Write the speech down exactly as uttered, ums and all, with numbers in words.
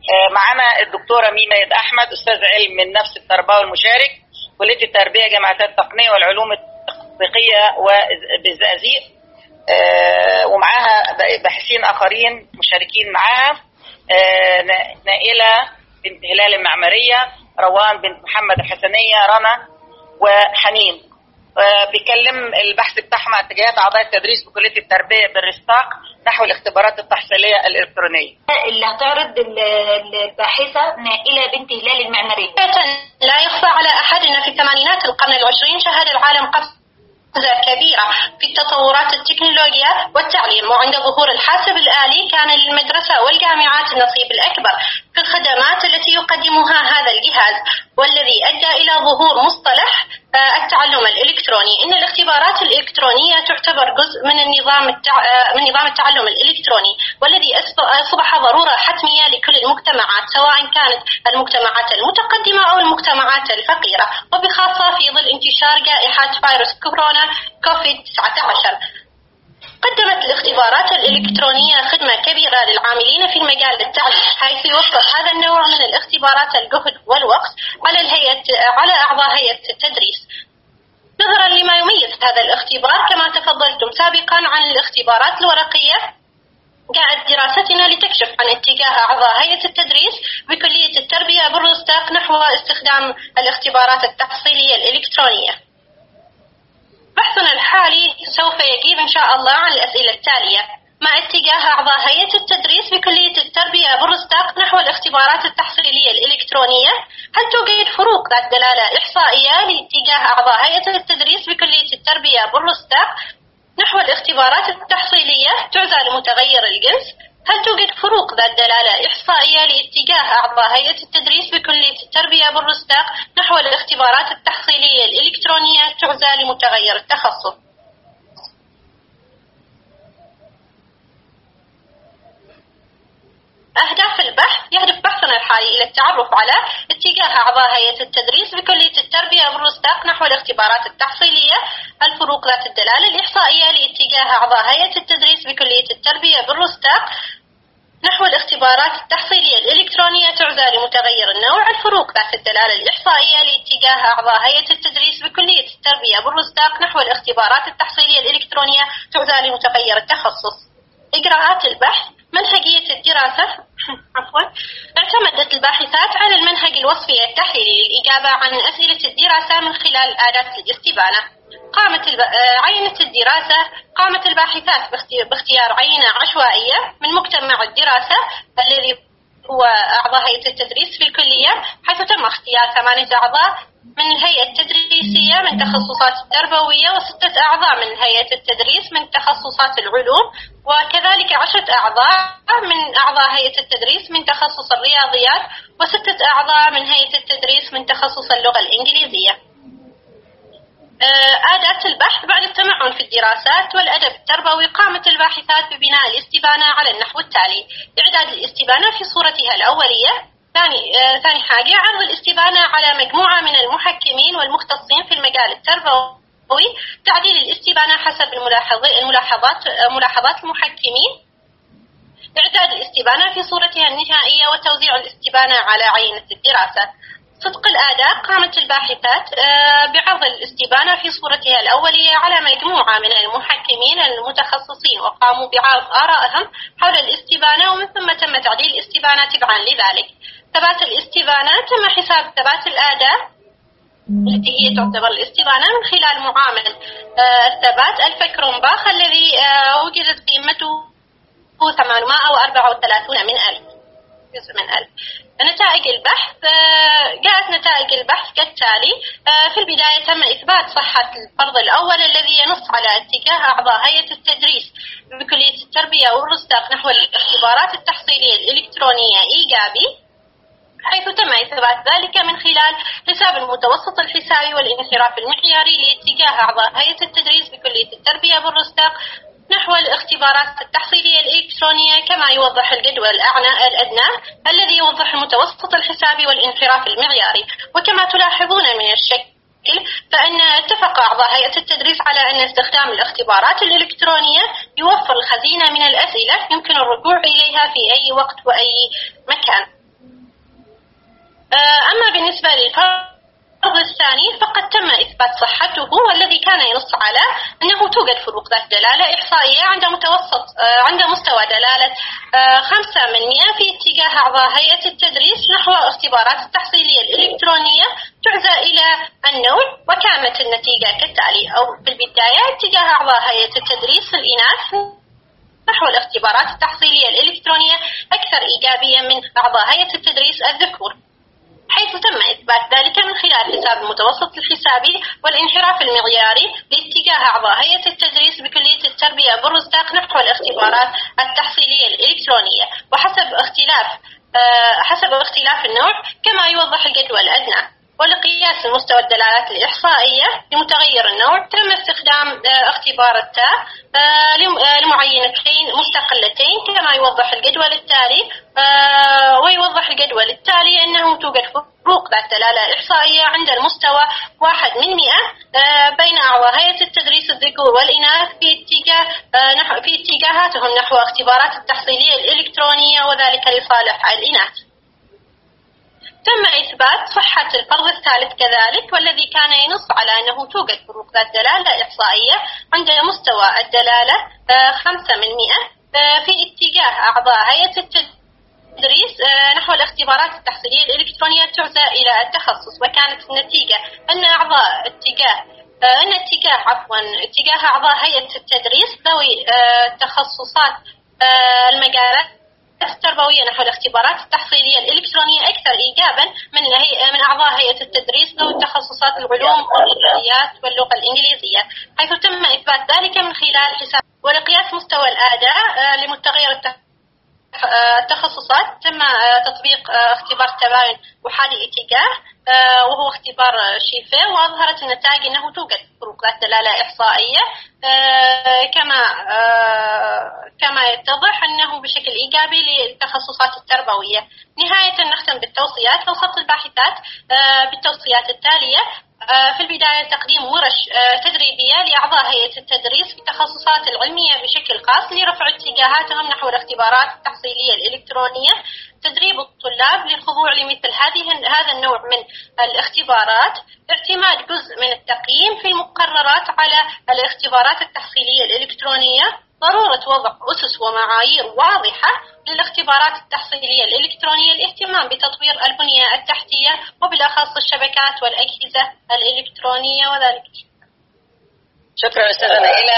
معنا الدكتورة ميمة أحمد، أستاذ علم النفس التربوي المشارك، كلية التربية جامعة التقنية والعلوم التطبيقية بالزقازيق، ومعاها باحثين آخرين مشاركين معاها، نائلة بنت هلال المعمرية، روان بنت محمد الحسنية، رنا وحنين. بيكلم البحث بتاعهم عن اتجاهات أعضاء التدريس بكلية التربية بالرستاق نحو الاختبارات التحصيلية الإلكترونية. اللي هتعرض الباحثة نائلة بنت هلال المعمرية. لا يخفى على أحدنا في ثمانينات القرن العشرين شهد العالم قفزة كبيرة في التطورات التكنولوجيا والتعليم، وعند ظهور الحاسب الآلي كان للمدرسة والجامعات النصيب الأكبر في الخدمات التي يقدمها هذا الجهاز، والذي أدى إلى ظهور مصطلح التعلم الإلكتروني. إن الاختبارات الإلكترونية تعتبر جزء من النظام التع... من نظام التعلم الإلكتروني، والذي أصبح ضرورة حتمية لكل المجتمعات، سواء كانت المجتمعات المتقدمة أو المجتمعات الفقيرة، وبخاصة في ظل انتشار جائحة فيروس كورونا كوفيد تسعة عشر. قدمت الاختبارات الإلكترونية خدمة كبيرة للعاملين في المجال التعليمي، حيث يوفر هذا النوع من الاختبارات الجهد والوقت على الهيئة على أعضاء هيئة التدريس. نظرا لما يميز هذا الاختبار كما تفضلتم سابقا عن الاختبارات الورقية، جاءت دراستنا لتكشف عن اتجاه أعضاء هيئة التدريس بكلية التربية بالرستاق نحو استخدام الاختبارات التحصيلية الإلكترونية. بحثنا الحالي سوف يجيب إن شاء الله عن الأسئلة التالية: ما اتجاه أعضاء هيئة التدريس بكلية التربية بالرستاق نحو الاختبارات التحصيلية الإلكترونية؟ هل توجد فروق ذات دلالة إحصائية لاتجاه أعضاء هيئة التدريس بكلية التربية بالرستاق نحو الاختبارات التحصيلية تعزى لمتغير الجنس؟ هل توجد فروق ذات دلالة إحصائية لاتجاه أعضاء هيئة التدريس بكلية التربية بالرستاق نحو الاختبارات التحصيلية الإلكترونية تعزى لمتغير التخصص؟ أهداف البحث: يهدف بحثنا الحالي إلى التعرف على اتجاه أعضاء هيئة التدريس بكلية التربية بالرستاق نحو الاختبارات التحصيلية، الفروق ذات الدلالة الإحصائية لاتجاه أعضاء هيئة التدريس بكلية التربية بالرستاق نحو الاختبارات التحصيلية الإلكترونية تعزى لمتغير النوع، الفروق ذات الدلالة الإحصائية لاتجاه أعضاء هيئة التدريس بكلية التربية بالرستاق نحو الاختبارات التحصيلية الإلكترونية تعزى لمتغير التخصص. إجراءات البحث: منهجية الدراسة عفوا اعتمدت الباحثات على المنهج الوصفي التحليلي للإجابة عن أسئلة الدراسة من خلال آلات الاستبانة. قامت الب... عينة الدراسة قامت الباحثات باختيار عينة عشوائية من مجتمع الدراسة الذي هو أعضاء هيئة التدريس في الكلية، حيث تم اختيار ثمانية أعضاء من الهيئة التدريسية من تخصصات التربوية، وستة أعضاء من هيئة التدريس من تخصصات العلوم، وكذلك عشرة أعضاء من أعضاء هيئة التدريس من تخصص الرياضيات، وستة أعضاء من هيئة التدريس من تخصص اللغة الإنجليزية. آلات البحث: بعد التمعن في الدراسات والأدب التربوي قامت الباحثات ببناء الاستبانة على النحو التالي: إعداد الاستبانة في صورتها الأولية. ثاني آه ثاني حاجة عرض الاستبانة على مجموعة من المحكمين والمختصين في المجال التربوي، تعديل الاستبانة حسب الملاحظات ملاحظات المحكمين، إعداد الاستبانة في صورتها النهائية وتوزيع الاستبانة على عينة الدراسة. صدق الأداء: قامت الباحثات بعرض الاستبانة في صورتها الأولية على مجموعة من المحكمين المتخصصين، وقاموا بعرض آرائهم حول الاستبانة، ومن ثم تم تعديل الاستبانة تبعا لذلك. ثبات الاستبانة: تم حساب ثبات الأداء التي هي تعتبر الاستبانة من خلال معامل الثبات الفكرنباخ الذي وجدت قيمته ثمانمائة وأربعة وثلاثين من ألف جزء من ألف. نتائج البحث: جاءت نتائج البحث كالتالي: في البداية تم إثبات صحة الفرض الأول الذي ينص على اتجاه أعضاء هيئة التدريس بكلية التربية والرستاق نحو الاختبارات التحصيلية الإلكترونية إيجابي، حيث تم إثبات ذلك من خلال حساب المتوسط الحسابي والانحراف المعياري لاتجاه أعضاء هيئة التدريس بكلية التربية بالرستاق نحو الاختبارات التحصيلية الإلكترونية، كما يوضح الجدول الأعلى الأدنى الذي يوضح المتوسط الحسابي والانحراف المعياري. وكما تلاحظون من الشكل، فإن اتفق أعضاء هيئة التدريس على أن استخدام الاختبارات الإلكترونية يوفر الخزينة من الأسئلة يمكن الرجوع إليها في أي وقت وأي مكان. بالنسبة للفرض الثاني فقد تم إثبات صحته، والذي كان ينص على أنه توجد فروق ذات دلالة إحصائية عند متوسط عند مستوى دلالة خمسة من مئة في اتجاه أعضاء هيئة التدريس نحو اختبارات التحصيلية الإلكترونية تعزى إلى النوع. وكانت النتيجة كالتالي: أو في البداية اتجاه أعضاء هيئة التدريس الإناث نحو الاختبارات التحصيلية الإلكترونية أكثر إيجابية من أعضاء هيئة التدريس الذكور، حيث تم إثبات ذلك من خلال حساب المتوسط الحسابي والانحراف المعياري لاتجاه أعضاء هيئة التدريس بكلية التربية بالرستاق نحو الاختبارات التحصيلية الإلكترونية، وحسب اختلاف أه حسب اختلاف النوع كما يوضح الجدول الأدنى. ولقياس المستوى الدلالات الإحصائية لمتغير النوع تم استخدام اختبار التاء لمعينتين مستقلتين كما يوضح الجدول التالي. ويوضح الجدول التالي أنه توجد فروق ذات دلالة إحصائية عند المستوى واحد من مئة بين أعضاء هيئة التدريس الذكور والإناث في اتجاه في اتجاهاتهم نحو اختبارات التحصيلية الإلكترونية، وذلك لصالح الإناث. تم إثبات صحة الفرض الثالث كذلك، والذي كان ينص على أنه توجد فروق ذات دلالة إحصائية عند مستوى الدلالة خمسة من مئة في اتجاه أعضاء هيئة التدريس نحو الاختبارات التحصيلية الإلكترونية تعزى إلى التخصص. وكانت النتيجة أن أعضاء اتجاه أن اتجاه عفوا اتجاه أعضاء هيئة التدريس ذوي تخصصات المجالات التربوية نحو الاختبارات التحصيلية الإلكترونية أكثر إيجابا من من أعضاء هيئة التدريس ذوي تخصصات العلوم والرياضيات واللغة الإنجليزية، حيث تم إثبات ذلك من خلال حساب ولقياس مستوى الأداء لمتغير التخصصات تم تطبيق اختبار تباين أحادي الاتجاه وهو اختبار شيفيه، وأظهرت النتائج أنه توجد فروق ذات دلالة إحصائية كما كما يتضح أنه بشكل إيجابي للتخصصات التربوية. نهاية نختم بالتوصيات. وصفت الباحثات بالتوصيات التالية: في البداية تقديم ورش تدريبية لأعضاء هيئة التدريس في التخصصات العلمية بشكل خاص لرفع اتجاهاتهم نحو الاختبارات التحصيلية الإلكترونية، تدريب الطلاب للخضوع لمثل هذه هذا النوع من الاختبارات، اعتماد جزء من التقييم في المقررات على الاختبارات التحصيلية الإلكترونية، ضرورة وضع أسس ومعايير واضحة للاختبارات التحصيلية الإلكترونية، الاهتمام بتطوير البنية التحتية وبالأخص الشبكات والأجهزة الإلكترونية. وذلك شكرا أستاذة نائلة.